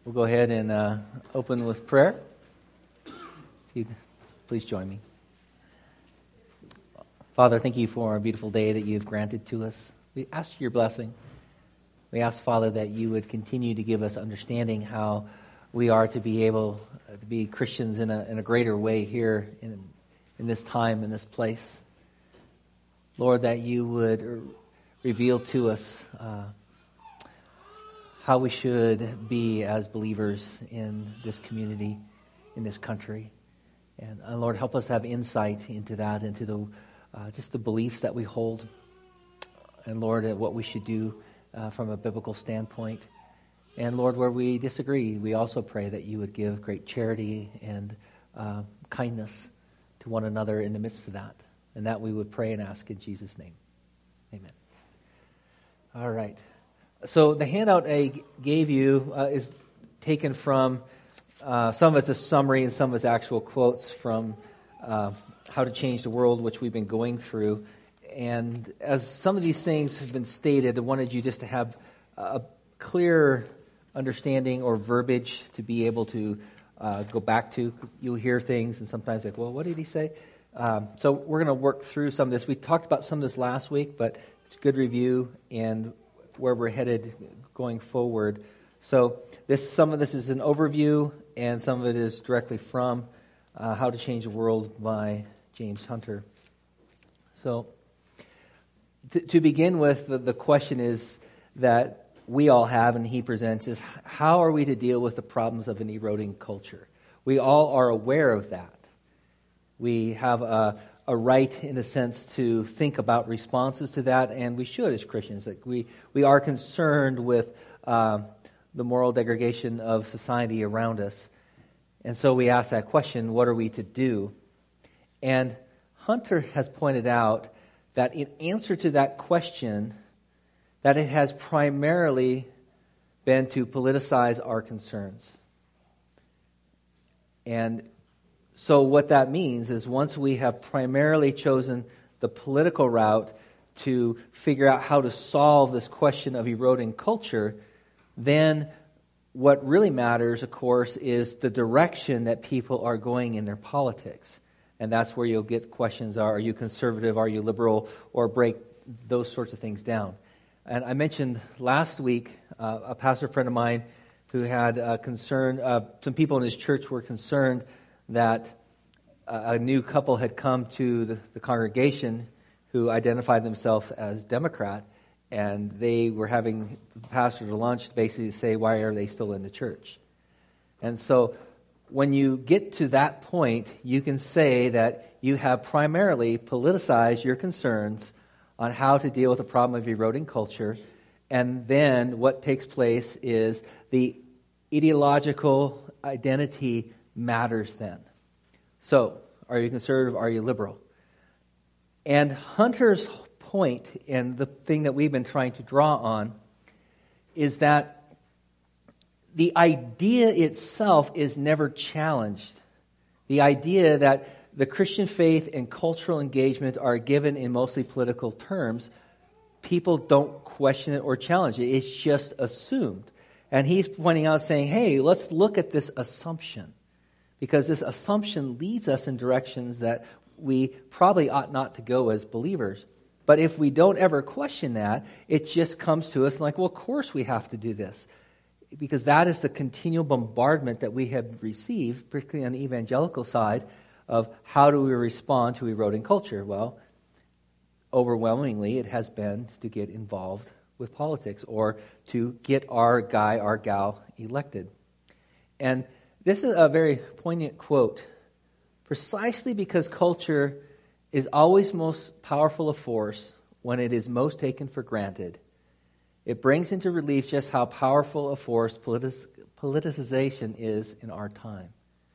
We'll go ahead and open with prayer. If you'd please join me. Father, thank you for a beautiful day that you've granted to us. We ask your blessing. We ask, Father, that you would continue to give us understanding how we are to be able to be Christians in a greater way here in this time, in this place. Lord, that you would reveal to us how we should be as believers in this community, in this country. And Lord, help us have insight into that, into the just the beliefs that we hold. And Lord, what we should do from a biblical standpoint. And Lord, where we disagree, we also pray that you would give great charity and kindness to one another in the midst of that. And that we would pray and ask in Jesus' name. Amen. All right. So the handout I gave you is taken from, some of it's a summary and some of it's actual quotes from How to Change the World, which we've been going through. And as some of these things have been stated, I wanted you just to have a clear understanding or verbiage to be able to go back to. You'll hear things and sometimes like, well, what did he say? So we're going to work through some of this. We talked about some of this last week, but it's a good review and where we're headed going forward. So some of this is an overview, and some of it is directly from How to Change the World by James Hunter. So to begin with, the question is that we all have, and he presents, is how are we to deal with the problems of an eroding culture? We all are aware of that. We have a right, in a sense, to think about responses to that, and we should as Christians. Like we are concerned with the moral degradation of society around us. And so we ask that question, what are we to do? And Hunter has pointed out that in answer to that question, that it has primarily been to politicize our concerns. And so what that means is once we have primarily chosen the political route to figure out how to solve this question of eroding culture, then what really matters, of course, is the direction that people are going in their politics. And that's where you'll get questions, are you conservative, are you liberal, or break those sorts of things down. And I mentioned last week a pastor friend of mine who had a concern, some people in his church were concerned that a new couple had come to the congregation who identified themselves as Democrat, and they were having the pastor to lunch basically to say, why are they still in the church? And so when you get to that point, you can say that you have primarily politicized your concerns on how to deal with the problem of eroding culture, and then what takes place is the ideological identity matters then. So, are you conservative? Are you liberal? And Hunter's point, and the thing that we've been trying to draw on, is that the idea itself is never challenged. The idea that the Christian faith and cultural engagement are given in mostly political terms, people don't question it or challenge it. It's just assumed. And he's pointing out, saying, hey, let's look at this assumption. Because this assumption leads us in directions that we probably ought not to go as believers. But if we don't ever question that, it just comes to us like, well, of course we have to do this. Because that is the continual bombardment that we have received, particularly on the evangelical side, of how do we respond to eroding culture? Well, overwhelmingly it has been to get involved with politics or to get our guy, our gal elected. And this is a very poignant quote. Precisely because culture is always most powerful a force when it is most taken for granted, it brings into relief just how powerful a force politicization is in our time.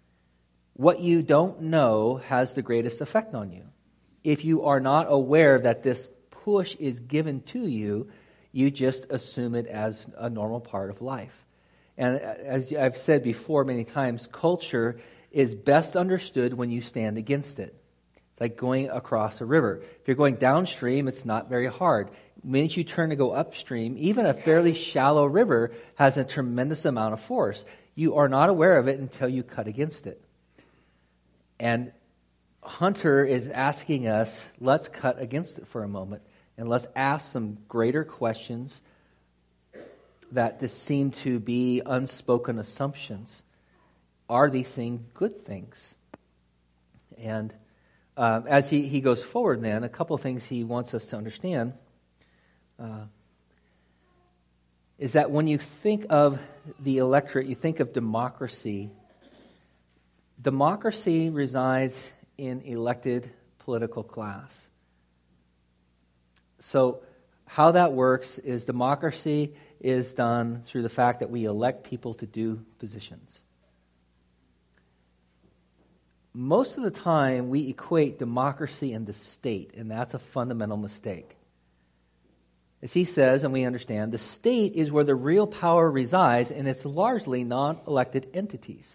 What you don't know has the greatest effect on you. If you are not aware that this push is given to you, you just assume it as a normal part of life. And as I've said before many times, culture is best understood when you stand against it. It's like going across a river. If you're going downstream, it's not very hard. the minute you turn to go upstream, even a fairly shallow river has a tremendous amount of force. You are not aware of it until you cut against it. And Hunter is asking us, let's cut against it for a moment, and let's ask some greater questions that just seem to be unspoken assumptions. Are these things good things? And as he goes forward then, a couple of things he wants us to understand is that when you think of the electorate, you think of democracy. Democracy resides in elected political class. So how that works is democracy is done through the fact that we elect people to do positions. Most of the time, we equate democracy and the state, and that's a fundamental mistake. As he says, and we understand, the state is where the real power resides, and it's largely non-elected entities.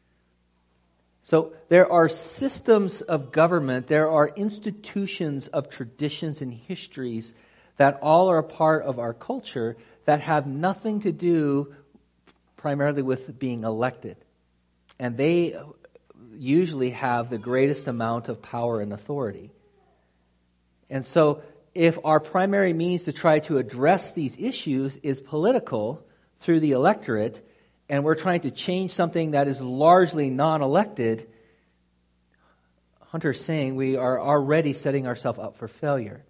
So there are systems of government, there are institutions of traditions and histories that all are a part of our culture that have nothing to do primarily with being elected. And they usually have the greatest amount of power and authority. And so if our primary means to try to address these issues is political through the electorate, and we're trying to change something that is largely non-elected, Hunter's saying we are already setting ourselves up for failure.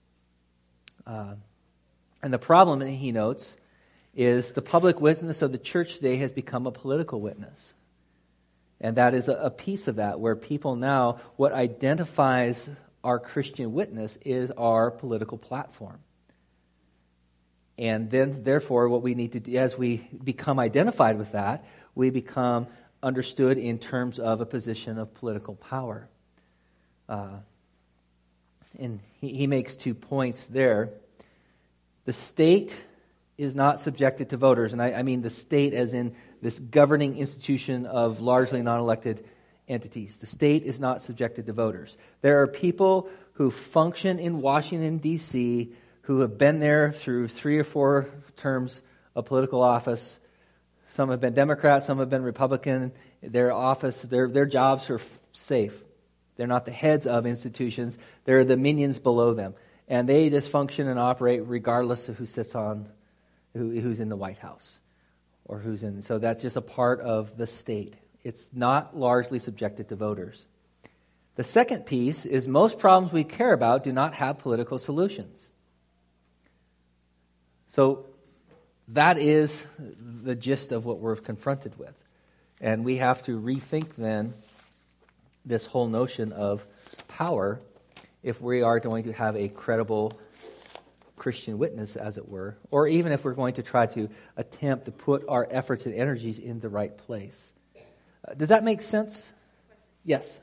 And the problem, he notes, is the public witness of the church today has become a political witness. And that is a piece of that, where people now, what identifies our Christian witness is our political platform. And then, therefore, what we need to do, as we become identified with that, we become understood in terms of a position of political power. And he makes 2 points there. The state is not subjected to voters, and I mean the state as in this governing institution of largely non-elected entities. The state is not subjected to voters. There are people who function in Washington, D.C., who have been there through 3 or 4 terms of political office. Some have been Democrat, some have been Republican. Their office, their jobs are safe. They're not the heads of institutions. They're the minions below them. And they just function and operate regardless of who sits on, who's in the White House or who's in. So that's just a part of the state. It's not largely subjected to voters. The second piece is most problems we care about do not have political solutions. So that is the gist of what we're confronted with. And we have to rethink then this whole notion of power if we are going to have a credible Christian witness, as it were, or even if we're going to try to attempt to put our efforts and energies in the right place. Does that make sense? Yes.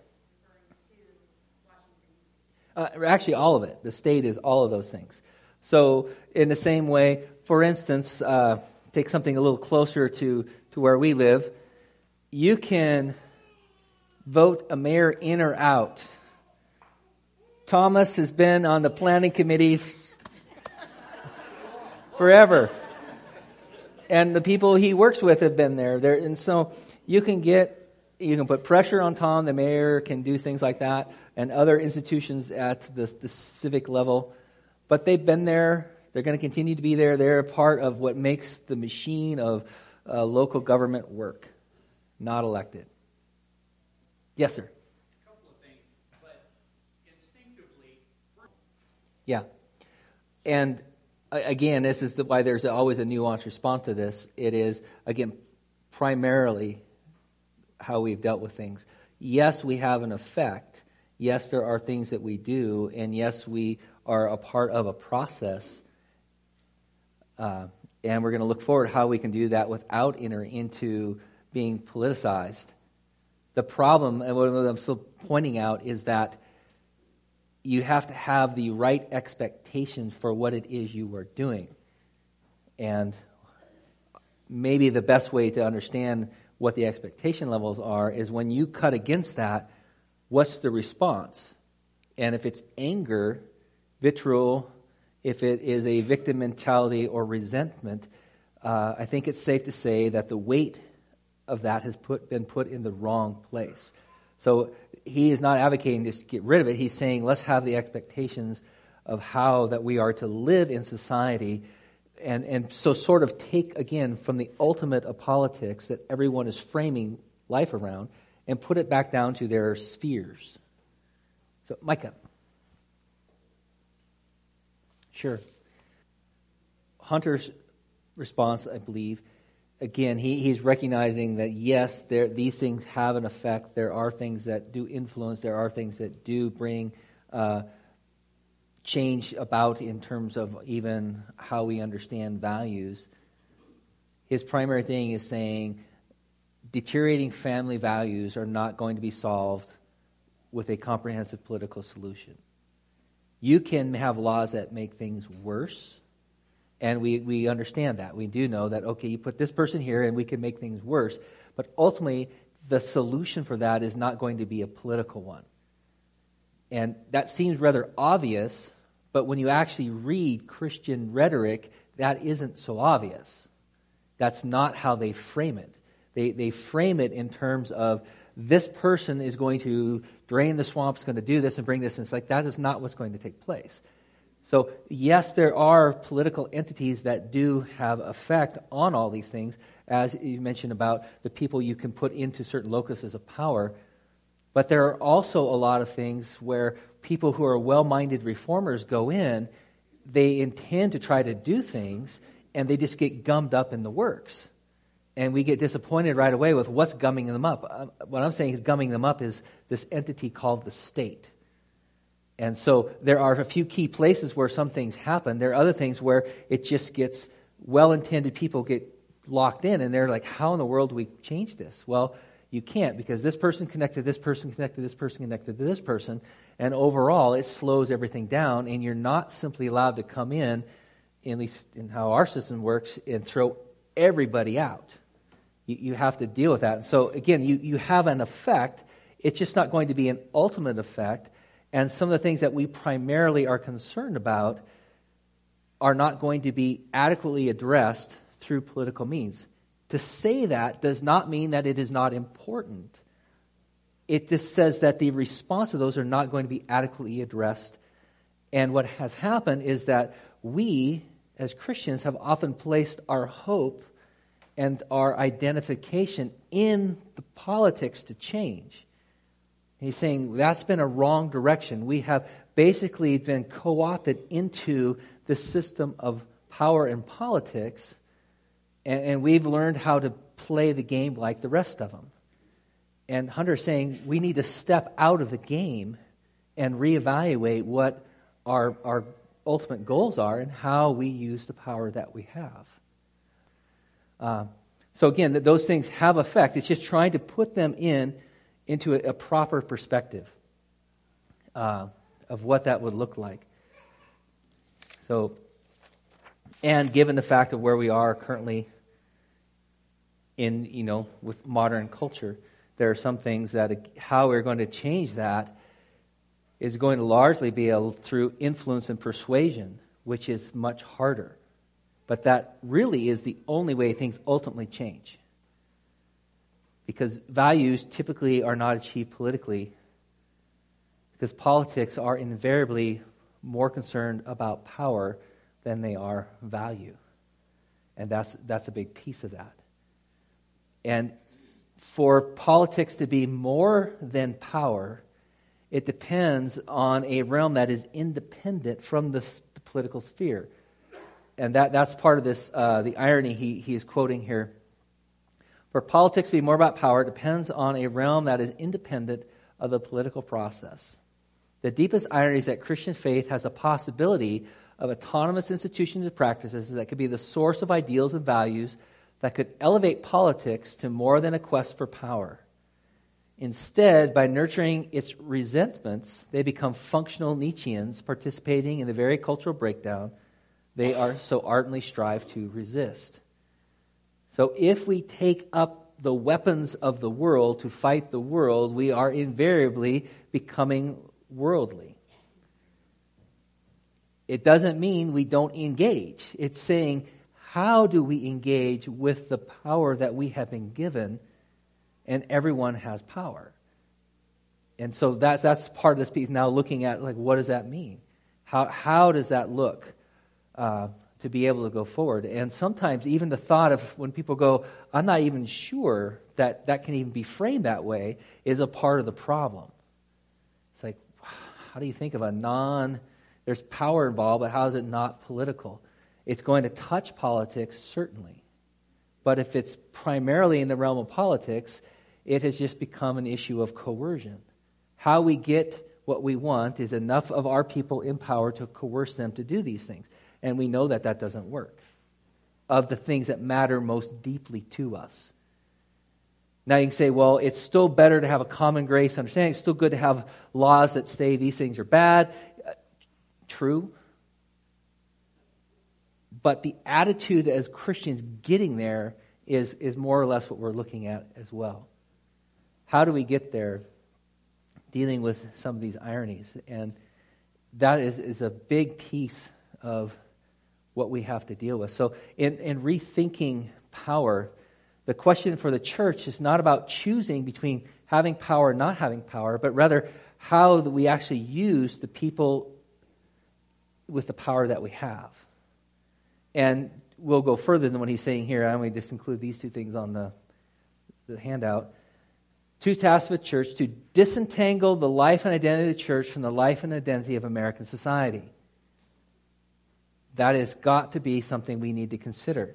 Actually, all of it. The state is all of those things. So in the same way, for instance, take something a little closer to where we live. You can vote a mayor in or out. Thomas has been on the planning committee forever. And the people he works with have been there. And so you can put pressure on Tom, the mayor can do things like that, and other institutions at the civic level. But they've been there. They're going to continue to be there. They're a part of what makes the machine of local government work, not elected. Yes, sir. A couple of things, but instinctively. Yeah. And again, this is why there's always a nuanced response to this. It is, again, primarily how we've dealt with things. Yes, we have an effect. Yes, there are things that we do. And yes, we are a part of a process. And we're going to look forward how we can do that without entering into being politicized. The problem, and what I'm still pointing out, is that you have to have the right expectations for what it is you are doing. And maybe the best way to understand what the expectation levels are is when you cut against that, what's the response? And if it's anger, vitriol, if it is a victim mentality or resentment, I think it's safe to say that the weight of that has been put in the wrong place. So he is not advocating just to get rid of it. He's saying let's have the expectations of how that we are to live in society, and so sort of take, again, from the ultimate of politics that everyone is framing life around and put it back down to their spheres. So, Micah. Sure. Hunter's response, I believe, again, he's recognizing that, yes, these things have an effect. There are things that do influence. There are things that do bring change about in terms of even how we understand values. His primary thing is saying deteriorating family values are not going to be solved with a comprehensive political solution. You can have laws that make things worse, and we understand that. We do know that, okay, you put this person here and we can make things worse, but ultimately the solution for that is not going to be a political one. And that seems rather obvious, but when you actually read Christian rhetoric, that isn't so obvious. That's not how they frame it. They frame it in terms of this person is going to drain the swamp, is going to do this and bring this. And it's like, that is not what's going to take place. So, yes, there are political entities that do have effect on all these things, as you mentioned about the people you can put into certain locuses of power. But there are also a lot of things where people who are well-minded reformers go in, they intend to try to do things, and they just get gummed up in the works. And we get disappointed right away with what's gumming them up. What I'm saying is gumming them up is this entity called the state. And so there are a few key places where some things happen. There are other things where it just gets well-intended people get locked in, and they're like, how in the world do we change this? Well, you can't, because this person connected this person, connected this person, connected to this person, and overall it slows everything down, and you're not simply allowed to come in, at least in how our system works, and throw everybody out. You have to deal with that. And so again, you have an effect. It's just not going to be an ultimate effect, and some of the things that we primarily are concerned about are not going to be adequately addressed through political means. To say that does not mean that it is not important. It just says that the response to those are not going to be adequately addressed. And what has happened is that we, as Christians, have often placed our hope and our identification in the politics to change. He's saying that's been a wrong direction. We have basically been co-opted into the system of power and politics, and we've learned how to play the game like the rest of them. And Hunter's saying we need to step out of the game and reevaluate what our ultimate goals are and how we use the power that we have. So again, those things have effect. It's just trying to put them into a proper perspective of what that would look like. So, and given the fact of where we are currently in, with modern culture, there are some things that how we're going to change that is going to largely be through influence and persuasion, which is much harder. But that really is the only way things ultimately change. Because values typically are not achieved politically, because politics are invariably more concerned about power than they are value. And that's a big piece of that. And for politics to be more than power, it depends on a realm that is independent from the political sphere. And that's part of this, the irony he is quoting here. For politics to be more about power, it depends on a realm that is independent of the political process. The deepest irony is that Christian faith has the possibility of autonomous institutions and practices that could be the source of ideals and values that could elevate politics to more than a quest for power. Instead, by nurturing its resentments, they become functional Nietzscheans participating in the very cultural breakdown they are so ardently strive to resist. So if we take up the weapons of the world to fight the world, we are invariably becoming worldly. It doesn't mean we don't engage. It's saying, how do we engage with the power that we have been given? And everyone has power. And so that's part of this piece. Now looking at, like, what does that mean? How does that look to be able to go forward? And sometimes even the thought of when people go, I'm not even sure that that can even be framed that way, is a part of the problem. It's like, how do you think of there's power involved, but how is it not political? It's going to touch politics, certainly. But if it's primarily in the realm of politics, it has just become an issue of coercion. How we get what we want is enough of our people in power to coerce them to do these things. And we know that that doesn't work. Of the things that matter most deeply to us. Now you can say, well, it's still better to have a common grace understanding. It's still good to have laws that say these things are bad. True. But the attitude as Christians getting there is more or less what we're looking at as well. How do we get there? Dealing with some of these ironies. And that is a big piece of what we have to deal with. So in rethinking power, the question for the church is not about choosing between having power and not having power, but rather how do we actually use the people with the power that we have. And we'll go further than what he's saying here. I only just include these two things on the handout. 2 tasks of a church: to disentangle the life and identity of the church from the life and identity of American society. That has got to be something we need to consider.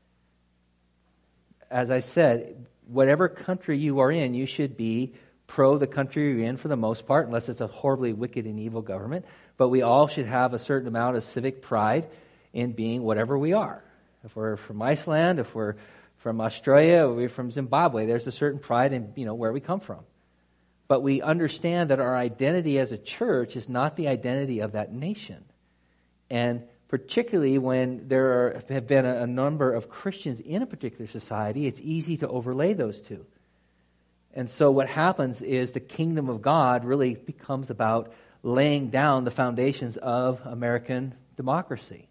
As I said, whatever country you are in, you should be pro the country you're in for the most part, unless it's a horribly wicked and evil government. But we all should have a certain amount of civic pride in being whatever we are. If we're from Iceland, if we're from Australia, or we're from Zimbabwe, there's a certain pride in where we come from. But we understand that our identity as a church is not the identity of that nation. And particularly when have been a number of Christians in a particular society, it's easy to overlay those two. And so what happens is the kingdom of God really becomes about laying down the foundations of American democracy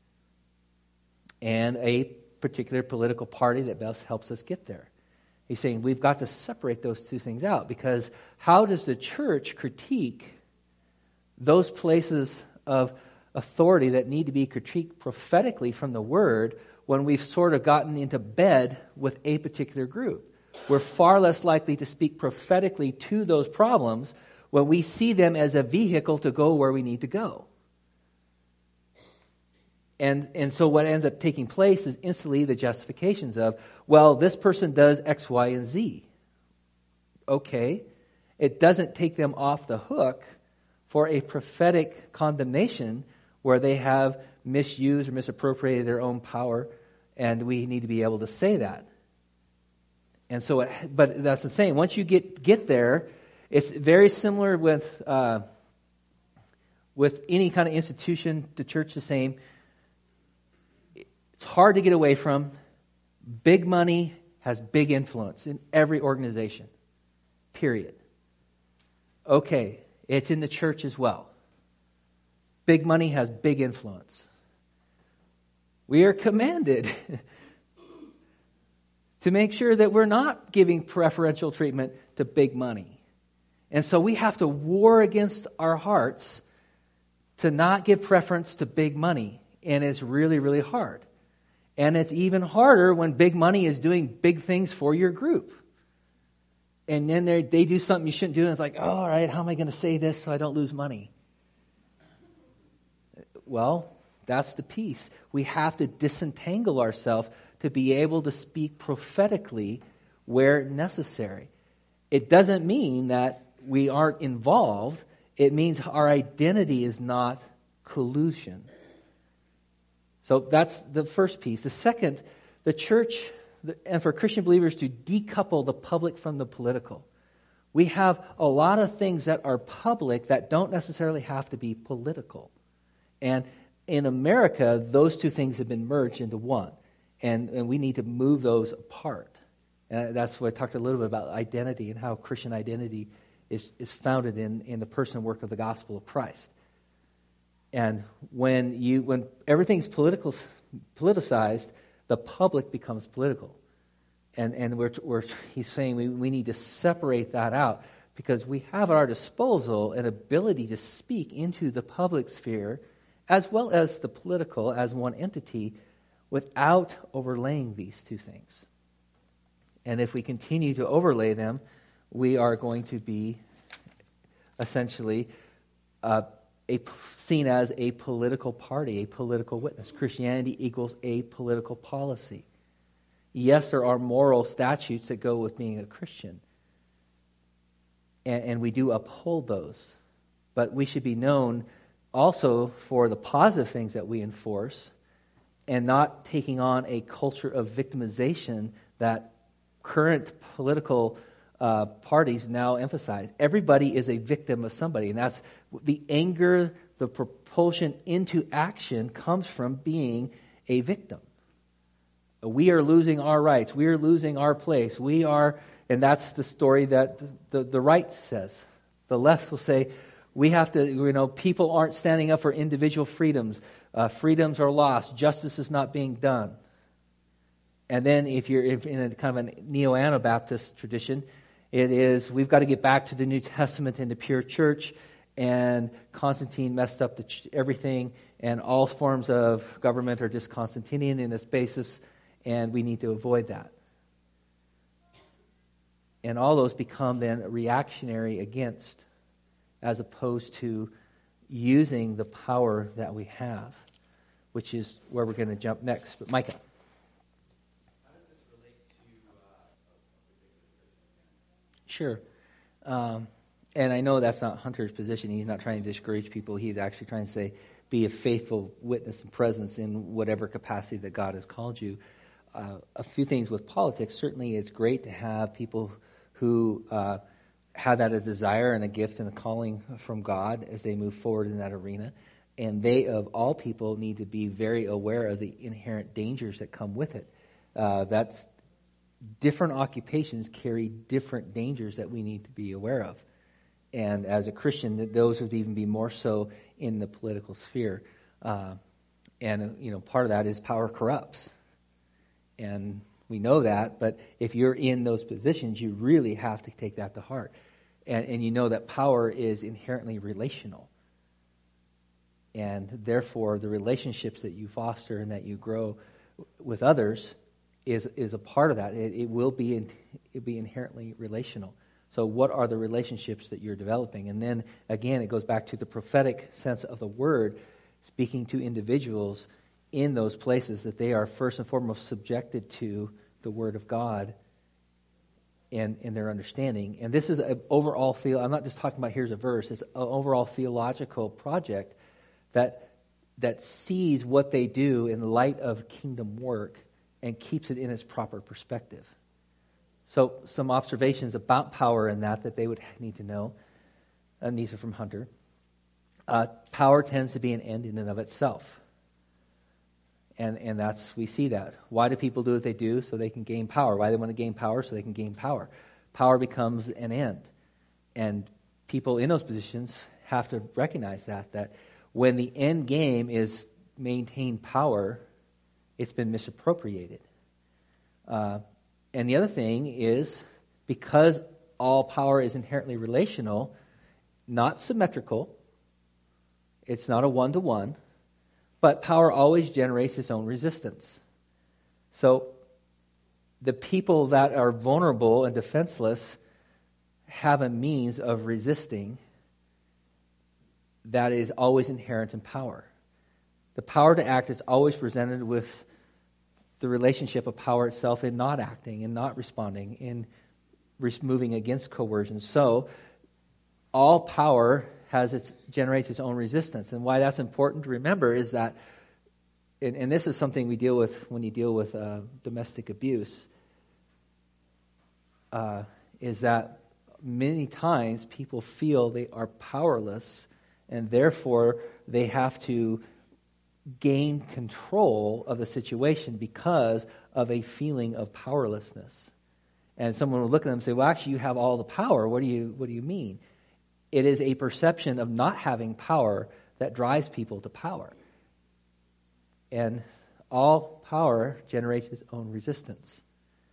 and a particular political party that best helps us get there. He's saying we've got to separate those two things out, because how does the church critique those places of authority that need to be critiqued prophetically from the Word when we've sort of gotten into bed with a particular group? We're far less likely to speak prophetically to those problems when we see them as a vehicle to go where we need to go. And so what ends up taking place is instantly the justifications of, well, this person does X, Y, and Z. Okay. It doesn't take them off the hook for a prophetic condemnation where they have misused or misappropriated their own power, and we need to be able to say that. And so, but that's the same. Once you get there, it's very similar with any kind of institution. The church the same. It's hard to get away from. Big money has big influence in every organization. Period. Okay, it's in the church as well. Big money has big influence. We are commanded to make sure that we're not giving preferential treatment to big money. And so we have to war against our hearts to not give preference to big money. And it's really, really hard. And it's even harder when big money is doing big things for your group. And then they do something you shouldn't do, and it's like, oh, all right, how am I going to say this so I don't lose money? Well, that's the piece. We have to disentangle ourselves to be able to speak prophetically where necessary. It doesn't mean that we aren't involved. It means our identity is not collusion. So that's the first piece. The second, the church, and for Christian believers to decouple the public from the political. We have a lot of things that are public that don't necessarily have to be political. And in America, those two things have been merged into one. And we need to move those apart. And that's what I talked a little bit about identity and how Christian identity is founded in the person and work of the gospel of Christ. And when everything's politicized, the public becomes political. And he's saying we need to separate that out, because we have at our disposal an ability to speak into the public sphere as well as the political as one entity without overlaying these two things. And if we continue to overlay them, we are going to be essentially seen as a political party, a political witness. Christianity equals a political policy. Yes, there are moral statutes that go with being a Christian, and we do uphold those. But we should be known also for the positive things that we enforce, and not taking on a culture of victimization that current political parties now emphasize. Everybody is a victim of somebody, and that's the anger, the propulsion into action comes from being a victim. We are losing our rights. We are losing our place. And that's the story that the right says. The left will say, we have to, people aren't standing up for individual freedoms. Freedoms are lost. Justice is not being done. And then if you're in a kind of a neo-Anabaptist tradition, it is, we've got to get back to the New Testament and the pure church, and Constantine messed up everything, and all forms of government are just Constantinian in its basis, and we need to avoid that. And all those become then reactionary against, as opposed to using the power that we have, which is where we're going to jump next. But Micah. How does this relate to Sure. And I know that's not Hunter's position. He's not trying to discourage people. He's actually trying to say, be a faithful witness and presence in whatever capacity that God has called you. A few things with politics. Certainly it's great to have people who have that as a desire and a gift and a calling from God as they move forward in that arena. And they, of all people, need to be very aware of the inherent dangers that come with it. That's different occupations carry different dangers that we need to be aware of. And as a Christian, those would even be more so in the political sphere. And part of that is power corrupts. And we know that, but if you're in those positions, you really have to take that to heart. And you know that power is inherently relational. And therefore, the relationships that you foster and that you grow with others is a part of that. It will be inherently relational. So what are the relationships that you're developing? And then, again, it goes back to the prophetic sense of the word, speaking to individuals in those places, that they are first and foremost subjected to the Word of God and their understanding. And this is an overall I'm not just talking about here's a verse. It's an overall theological project that sees what they do in light of kingdom work and keeps it in its proper perspective. So some observations about power in that they would need to know, and these are from Hunter. Power tends to be an end in and of itself. And we see that. Why do people do what they do? So they can gain power. Why do they want to gain power? So they can gain power. Power becomes an end. And people in those positions have to recognize that when the end game is maintain power, it's been misappropriated. And the other thing is, because all power is inherently relational, not symmetrical, it's not a one-to-one, but power always generates its own resistance. So the people that are vulnerable and defenseless have a means of resisting that is always inherent in power. The power to act is always presented with the relationship of power itself in not acting, in not responding, in moving against coercion. So all power generates its own resistance. And why that's important to remember is that, and this is something we deal with when you deal with domestic abuse, is that many times people feel they are powerless, and therefore they have to gain control of the situation because of a feeling of powerlessness. And someone will look at them and say, well, actually, you have all the power. What do you mean? It is a perception of not having power that drives people to power. And all power generates its own resistance.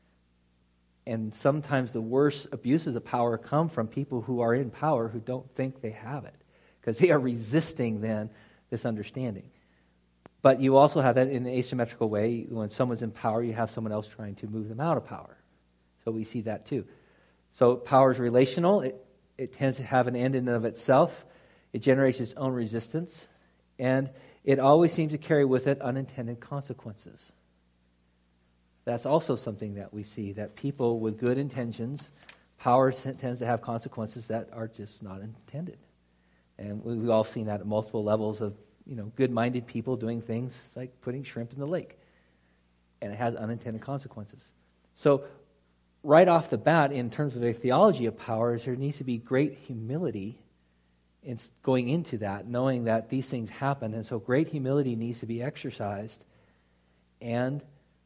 And sometimes the worst abuses of power come from people who are in power who don't think they have it, because they are resisting then this understanding. But you also have that in an asymmetrical way. When someone's in power, you have someone else trying to move them out of power. So we see that too. So power is relational. It tends to have an end in and of itself. It generates its own resistance. And it always seems to carry with it unintended consequences. That's also something that we see, that people with good intentions, power tends to have consequences that are just not intended. And we've all seen that at multiple levels of, good-minded people doing things like putting shrimp in the lake. And it has unintended consequences. So right off the bat, in terms of a theology of power, there needs to be great humility in going into that, knowing that these things happen. And so great humility needs to be exercised, and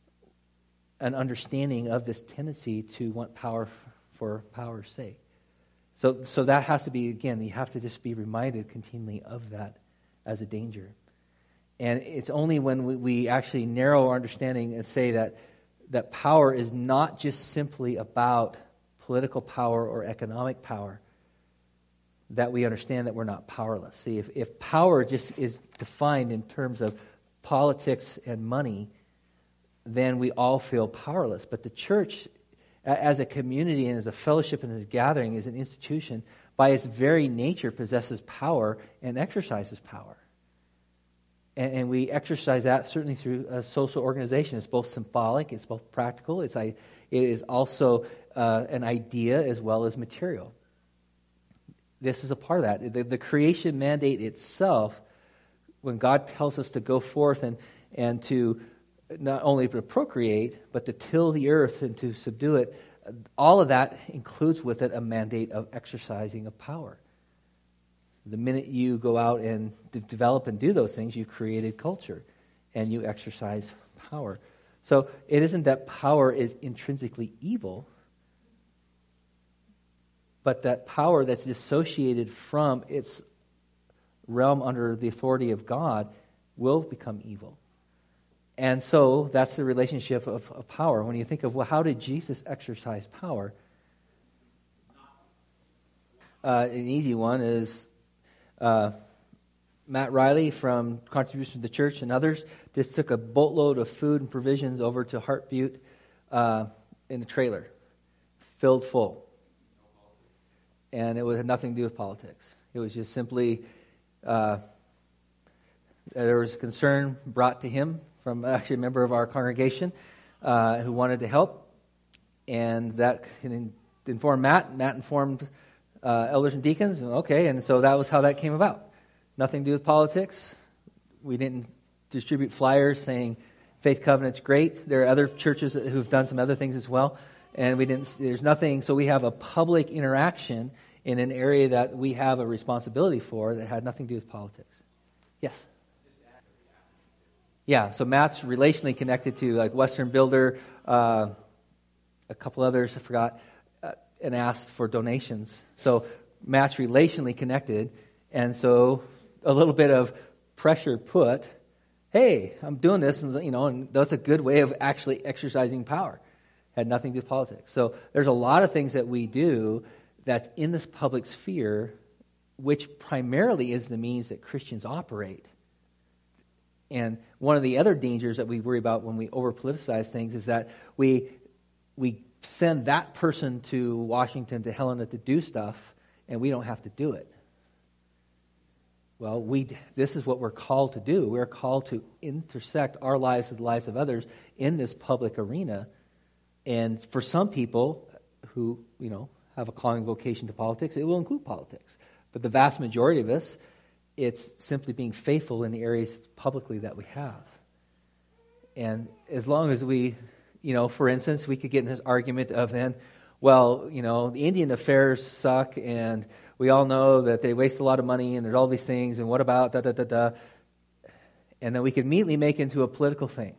an understanding of this tendency to want power for power's sake. So that has to be, again, you have to just be reminded continually of that as a danger. And it's only when we actually narrow our understanding and say that power is not just simply about political power or economic power, that we understand that we're not powerless. See, if power just is defined in terms of politics and money, then we all feel powerless. But the church, as a community and as a fellowship and as a gathering, as an institution, by its very nature possesses power and exercises power. And we exercise that certainly through a social organization. It's both symbolic, it's both practical, it is also an idea as well as material. This is a part of that. The creation mandate itself, when God tells us to go forth and to not only to procreate, but to till the earth and to subdue it, all of that includes with it a mandate of exercising of power. The minute you go out and develop and do those things, you've created culture and you exercise power. So it isn't that power is intrinsically evil, but that power that's dissociated from its realm under the authority of God will become evil. And so that's the relationship of power. When you think of, well, how did Jesus exercise power? An easy one is Matt Riley from Contribution to the Church and others just took a boatload of food and provisions over to Heart Butte in a trailer, filled full. And it had nothing to do with politics. It was just simply, there was concern brought to him from actually a member of our congregation who wanted to help. And that informed Matt. Matt informed elders and deacons. And so that was how that came about. Nothing to do with politics. We didn't distribute flyers saying Faith Covenant's great. There are other churches who've done some other things as well. And there's nothing, so we have a public interaction in an area that we have a responsibility for that had nothing to do with politics. Yes? Yeah, so Matt's relationally connected to like Western Builder, a couple others, I forgot, and asked for donations. So Matt's relationally connected, and so a little bit of pressure put, hey, I'm doing this, and that's a good way of actually exercising power. Had nothing to do with politics. So there's a lot of things that we do that's in this public sphere, which primarily is the means that Christians operate. And one of the other dangers that we worry about when we over-politicize things is that we send that person to Washington, to Helena, to do stuff, and we don't have to do it. Well, this is what we're called to do. We're called to intersect our lives with the lives of others in this public arena. And for some people who, have a calling vocation to politics, it will include politics. But the vast majority of us, it's simply being faithful in the areas publicly that we have. And as long as we, for instance, we could get in this argument of then, well, the Indian affairs suck, and we all know that they waste a lot of money, and there's all these things, and what about da-da-da-da? And then we could immediately make it into a political thing.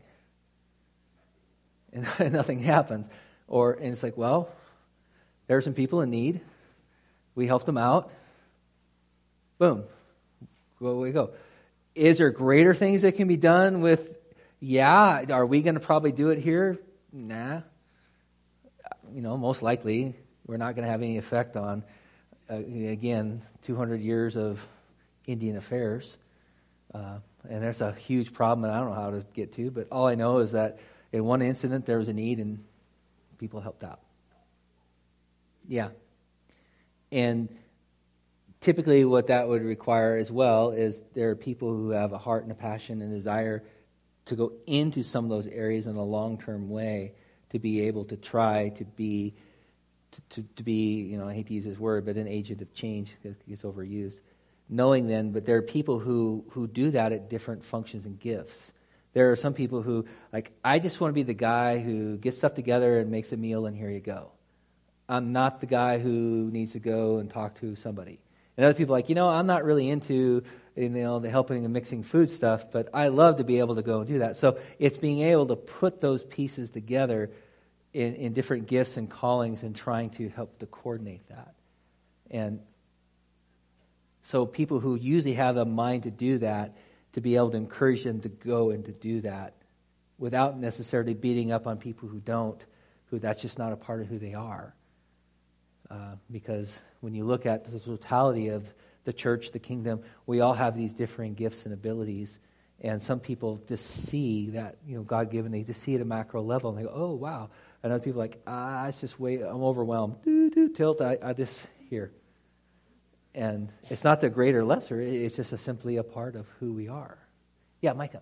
And nothing happens. And it's like, well, there are some people in need. We helped them out. Boom. go we go. Is there greater things that can be done with? Yeah. Are we going to probably do it here? Nah. Most likely we're not going to have any effect on, again, 200 years of Indian affairs. And there's a huge problem that I don't know how to get to, but all I know is that in one incident there was a need and people helped out. Yeah. And typically what that would require as well is there are people who have a heart and a passion and desire to go into some of those areas in a long-term way to be able to try to be, I hate to use this word, but an agent of change, because it gets overused. Knowing then, but there are people who do that at different functions and gifts. There are some people who, I just want to be the guy who gets stuff together and makes a meal and here you go. I'm not the guy who needs to go and talk to somebody. And other people I'm not really into, the helping and mixing food stuff, but I love to be able to go and do that. So it's being able to put those pieces together in different gifts and callings and trying to help to coordinate that. And so people who usually have a mind to do that, to be able to encourage them to go and to do that without necessarily beating up on people who don't, who that's just not a part of who they are. Because when you look at the totality of the church, the kingdom, we all have these differing gifts and abilities. And some people just see that, God-given, they just see it at a macro level and they go, oh, wow. And other people are it's just I'm overwhelmed. Tilt, I just here. And it's not the greater or lesser, it's just simply a part of who we are. Yeah, Micah.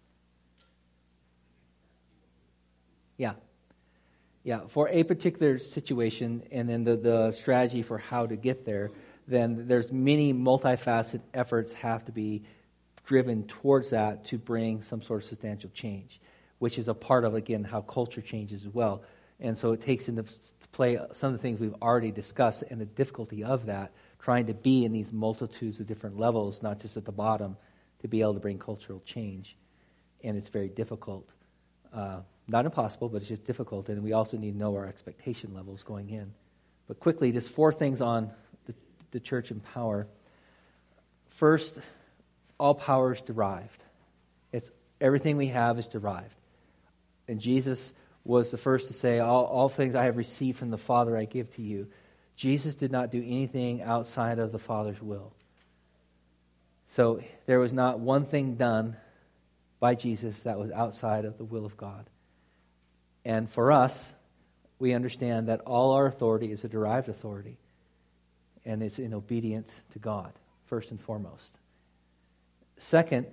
Yeah, for a particular situation and then the strategy for how to get there, then there's many multifaceted efforts have to be driven towards that to bring some sort of substantial change, which is a part of, again, how culture changes as well. And so it takes into play some of the things we've already discussed and the difficulty of that, trying to be in these multitudes of different levels, not just at the bottom, to be able to bring cultural change. And it's very difficult. Not impossible, but it's just difficult. And we also need to know our expectation levels going in. But quickly, just 4 things on the church and power. First, all power is derived. It's everything we have is derived. And Jesus was the first to say, all things I have received from the Father I give to you. Jesus did not do anything outside of the Father's will. So there was not one thing done by Jesus that was outside of the will of God. And for us, we understand that all our authority is a derived authority. And it's in obedience to God, first and foremost. Second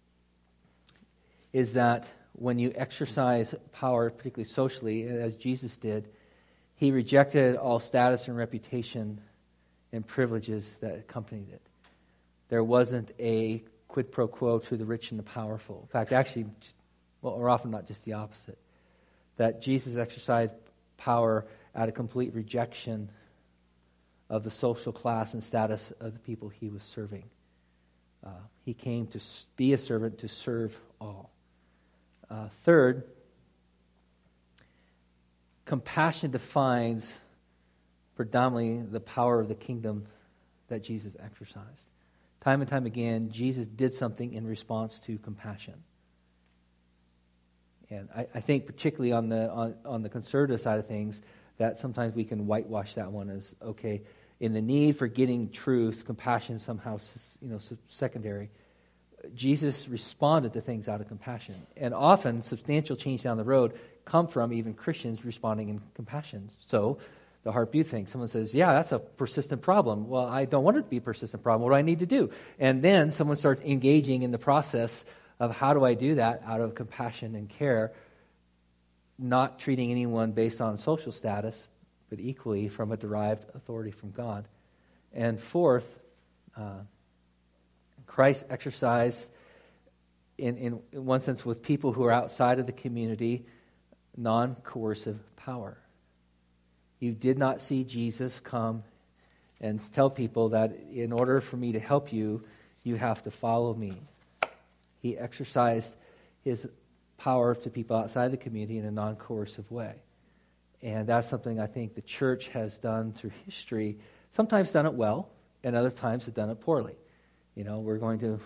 is that when you exercise power, particularly socially, as Jesus did, he rejected all status and reputation and privileges that accompanied it. There wasn't a quid pro quo to the rich and the powerful. In fact, actually, or often not, just the opposite. That Jesus exercised power out of complete rejection of the social class and status of the people he was serving. He came to be a servant to serve all. Third, compassion defines predominantly the power of the kingdom that Jesus exercised. Time and time again, Jesus did something in response to compassion. And I think particularly on the conservative side of things, that sometimes we can whitewash that one as, okay, in the need for getting truth, compassion somehow, secondary. Jesus responded to things out of compassion. And often, substantial change down the road come from even Christians responding in compassion. So, the heartbeat thing, someone says, yeah, that's a persistent problem. Well, I don't want it to be a persistent problem. What do I need to do? And then someone starts engaging in the process of how do I do that out of compassion and care, not treating anyone based on social status, but equally from a derived authority from God. And fourth, Christ exercised, in one sense, with people who are outside of the community, non-coercive power. You did not see Jesus come and tell people that in order for me to help you, you have to follow me. He exercised his power to people outside the community in a non-coercive way. And that's something I think the church has done through history, sometimes done it well, and other times have done it poorly. We're going to,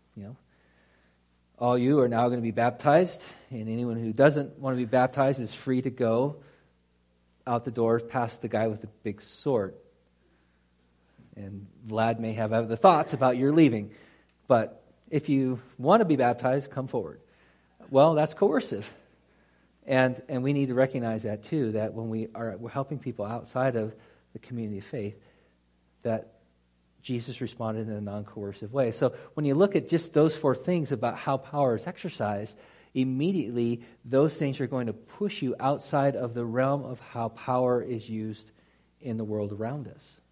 all you are now going to be baptized, and anyone who doesn't want to be baptized is free to go out the door past the guy with the big sword. And Vlad may have other thoughts about your leaving, but if you want to be baptized, come forward. Well, that's coercive. And we need to recognize that too, that when we're helping people outside of the community of faith, that Jesus responded in a non-coercive way. So when you look at just those four things about how power is exercised, immediately those things are going to push you outside of the realm of how power is used in the world around us.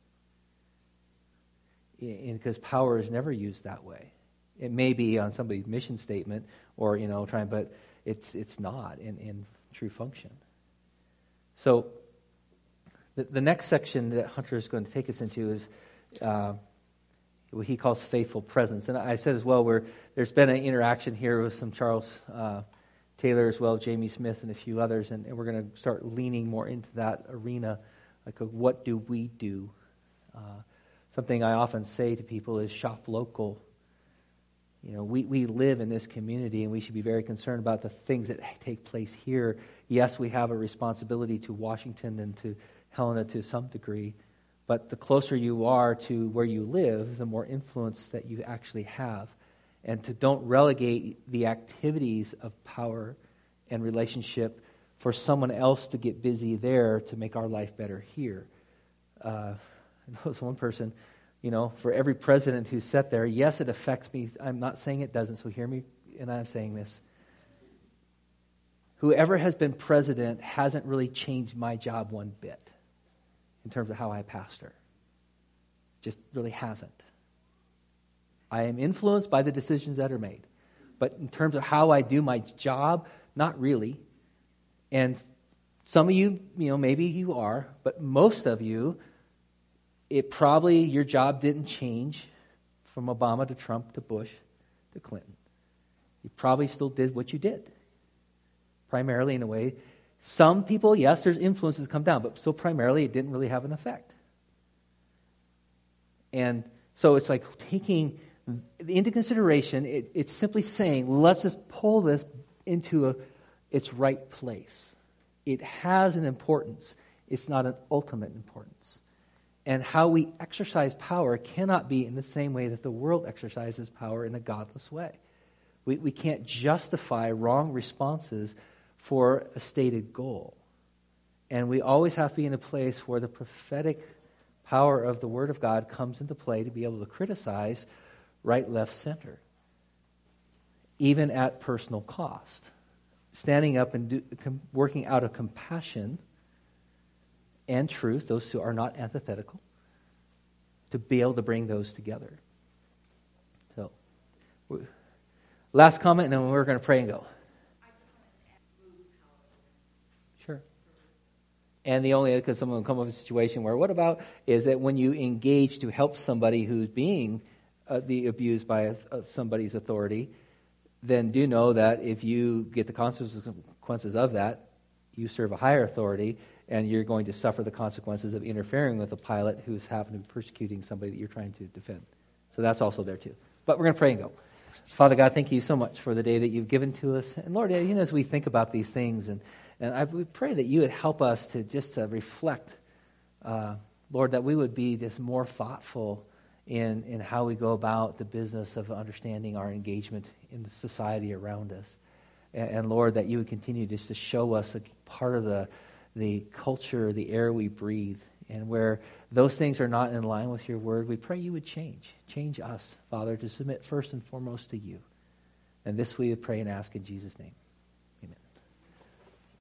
Because power is never used that way. It may be on somebody's mission statement or, but it's not in true function. So the next section that Hunter is going to take us into is what he calls faithful presence. And I said as well, there's been an interaction here with some Charles Taylor as well, Jamie Smith, and a few others, and we're going to start leaning more into that arena, like what do we do? Something I often say to people is shop local. We live in this community, and we should be very concerned about the things that take place here. Yes, we have a responsibility to Washington and to Helena to some degree, but the closer you are to where you live, the more influence that you actually have. And don't relegate the activities of power and relationship for someone else to get busy there to make our life better here. I know one person, for every president who's sat there, yes, it affects me. I'm not saying it doesn't, so hear me, and I'm saying this. Whoever has been president hasn't really changed my job one bit in terms of how I pastor. Just really hasn't. I am influenced by the decisions that are made. But in terms of how I do my job, not really. And some of you, maybe you are, but most of you, your job didn't change from Obama to Trump to Bush to Clinton. You probably still did what you did. Primarily in a way. Some people, yes, there's influences come down, but still primarily it didn't really have an effect. And so it's like taking into consideration, it's simply saying, let's just pull this into its right place. It has an importance. It's not an ultimate importance. And how we exercise power cannot be in the same way that the world exercises power in a godless way. We can't justify wrong responses for a stated goal. And we always have to be in a place where the prophetic power of the Word of God comes into play to be able to criticize right, left, center, even at personal cost. Standing up and working out of compassion and truth, those two are not antithetical, to be able to bring those together. So, last comment, and then we're going to pray and go. Sure. And because someone will come up with a situation where, what about, is that when you engage to help somebody who's being abused by somebody's authority, then do know that if you get the consequences of that, you serve a higher authority, and you're going to suffer the consequences of interfering with a pilot who's happened to be persecuting somebody that you're trying to defend. So that's also there too. But we're going to pray and go. Father God, thank you so much for the day that you've given to us. And Lord, as we think about these things, and we pray that you would help us to just reflect, Lord, that we would be just more thoughtful in how we go about the business of understanding our engagement in the society around us. And Lord, that you would continue just to show us a part of the culture, the air we breathe, and where those things are not in line with your word, we pray you would change us, Father, to submit first and foremost to you. And this we pray and ask in Jesus' name.